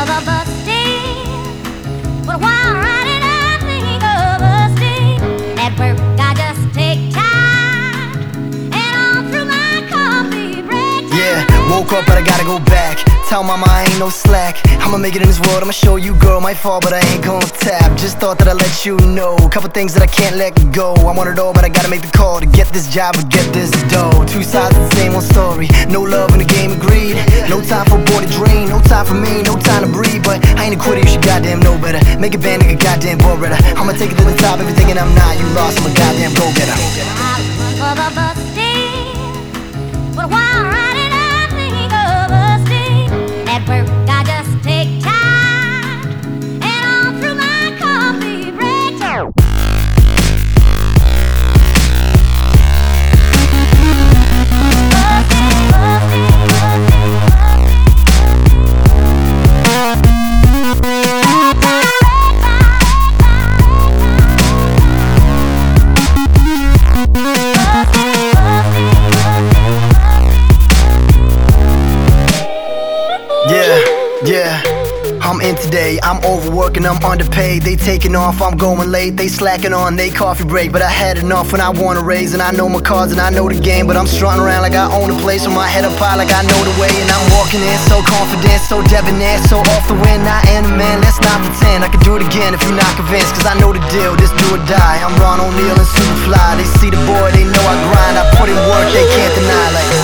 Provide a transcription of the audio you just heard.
of a bus steam. But while riding, I think of a steam. At work, I just take time, and on through my coffee break time. Yeah, woke up but I gotta go back. Tell mama I ain't no slack. I'ma make it in this world, I'ma show you, girl. Might fall but I ain't gon' tap. Just thought that I'd let you know couple things that I can't let go. I want it all but I gotta make the call to get this job or get this dough. Two sides of the same old story. No love in the game of greed. No time for a boy to dream. No time for me, no time to breathe. But I ain't a quitter, you should goddamn know better. Make a band, nigga, goddamn ball better. I'ma take it to the top, everything and I'm not. You lost, I'm a goddamn go-getter. For the bus steam. But while riding, I think of a steam. At work, I just take time, and on through my coffee break time. Yeah, I'm in today, I'm overworking, I'm underpaid. They taking off, I'm going late. They slacking on they coffee break. But I had enough when I want to raise. And I know my cards and I know the game. But I'm strutting around like I own the place. With my head up high like I know the way. And I'm walking in so confident, so debonair, so off the wind. I am the man, let's not pretend. I can do it again if you're not convinced. Cause I know the deal, this do or die. I'm Ron O'Neal and Superfly. They see the boy, they know I grind. I put in work, they can't deny. Like